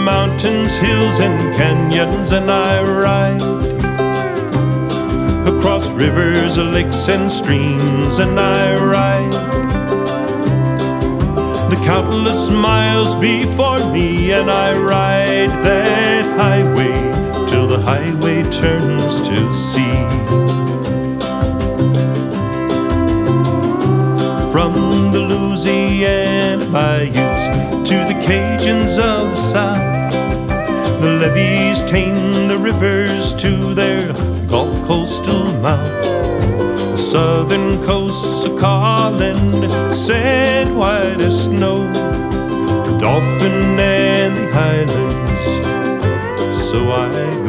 mountains, hills, and canyons, and I ride across rivers, lakes, and streams, and I ride the countless miles before me, and I ride that highway till the highway turns to sea. From the Louisiana bayous to the Cajuns of the South, the levees tame the rivers to their Gulf coastal mouth. The southern coasts are calling, sand white as snow, the Dolphin and the Highlands, so I